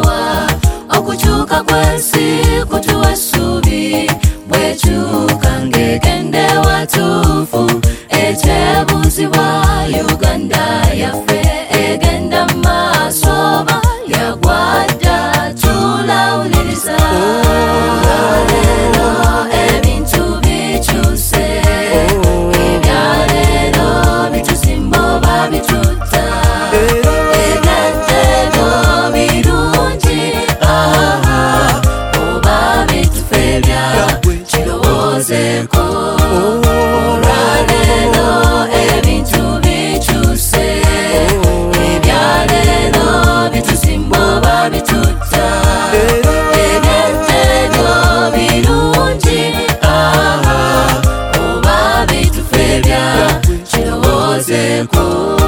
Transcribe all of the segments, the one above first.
wa okuchuka kwesi kutuwa subi bwechuka ngegende watufu echebuzi wa Uganda yafe egenda masoba yagwada tulawuliriza lero ebintu bichuse ibyalero bitusimboba bituta egatego birungi oba bitufebya kirowozeko olwalero ebintu bichuse ibyalero bitusimboba bituta egatego birungi oba bitufebya kirowozeko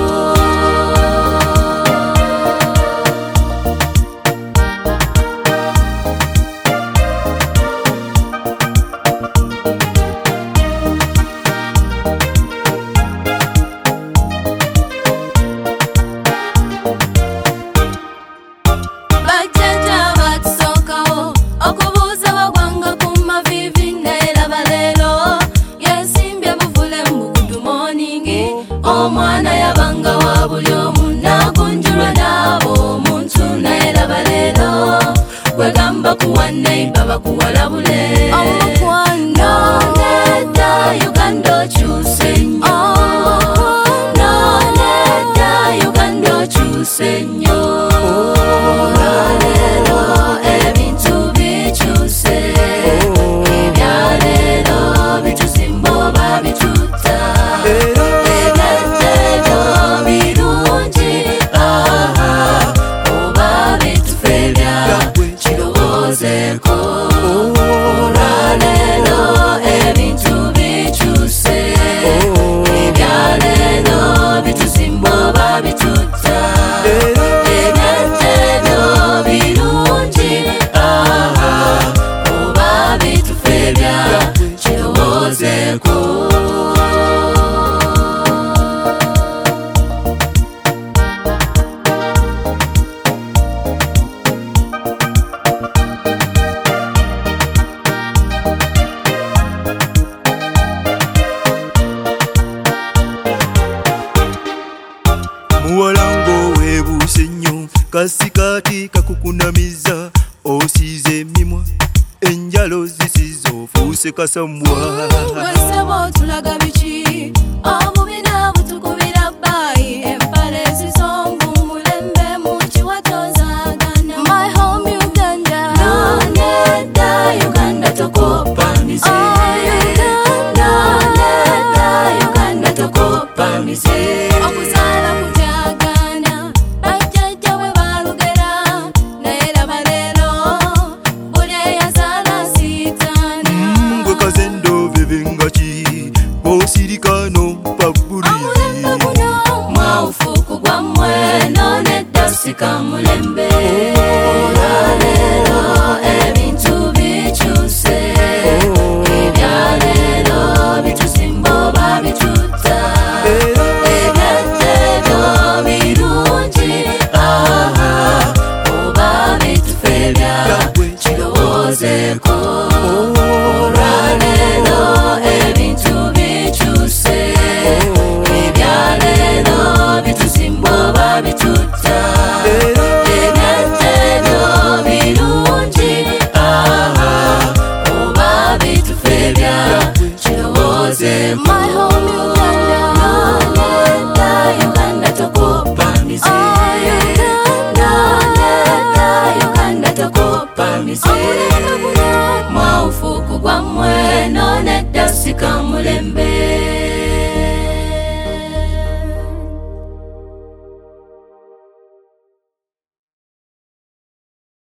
omwana yabanga wa buli omu nagunjulwa nabo omuntu naye laba leero wegamba kuwa neiba bakuwalabule nonedda Uganda okyuse nnyo nonedda Uganda okyuse nnyo olwaleero ebintu bikyuse ibyaleero bitusimboba bituta olwalero ebintu bikyuse ibyalero bitusimboba bituta ebyentebyo birungi oba bitufebya kirowozeko muwalango webuse nnyo kasikati kakukunamiza osize emimwa enjalo zisize ofuuse kasambwa wesebo tulaga biki obubi